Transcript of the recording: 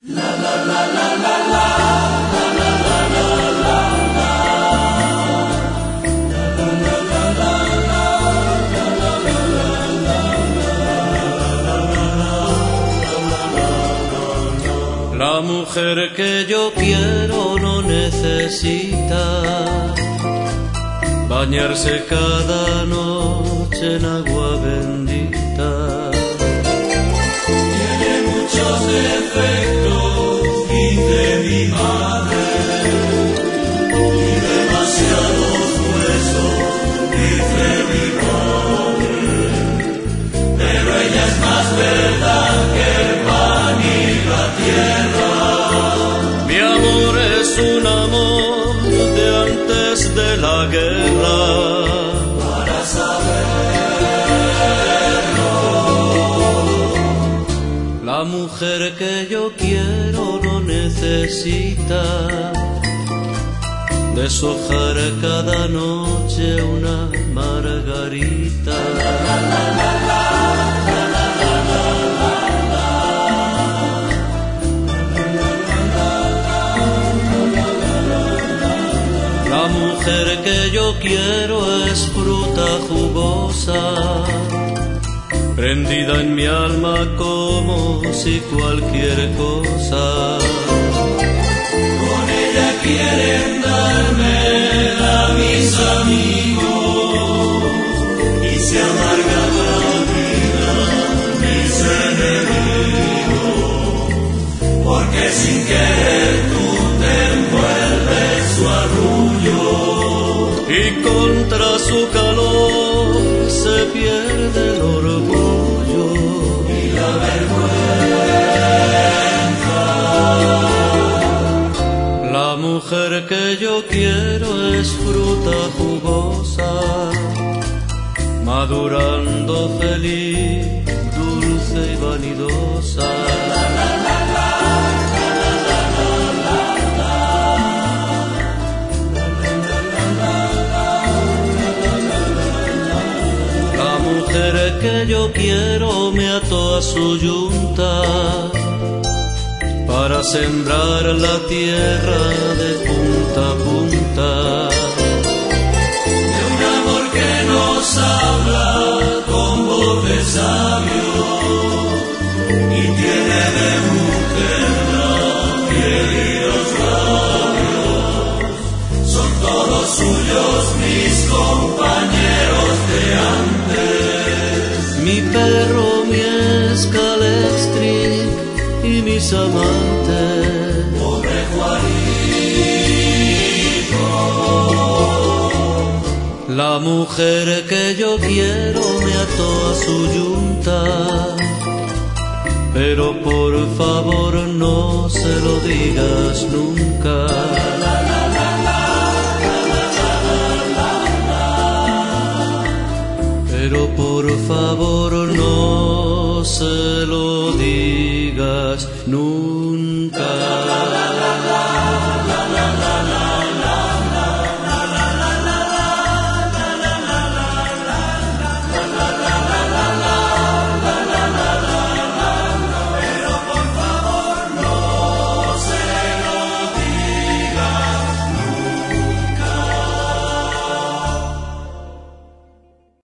La mujer que yo quiero no necesita bañarse cada noche en agua bendita. Tiene muchos defectos, dice mi madre, y demasiados huesos, dice mi padre, pero ella es más verdad que el pan y la tierra. Mi amor es un amor de antes de la guerra. Para saberlo, la mujer que yo quiero no necesita deshojar cada noche una margarita. La mujer que yo quiero es fruta jugosa, prendida en mi alma como si cualquier cosa. con ella quieren darme a mis amigos y se amarga la vida mis enemigos, porque sin querer tú te envuelves su arrullo Y contra su calor se pierde el orgullo y la vergüenza. La mujer que yo quiero es fruta jugosa, madurando feliz, dulce y vanidosa. La mujer que yo quiero me ató a su yunta para sembrar la tierra de punta a punta. De un amor que nos habla con voz de sabio y tiene de mujer la piel y los labios. Son todos suyos mis compañeros de antes. Mi perro, mi escalextric y mis amantes. Pobre Juanito, La mujer que yo quiero me ató a su yunta, pero por favor no se lo digas nunca. Pero por favor no se lo digas nunca.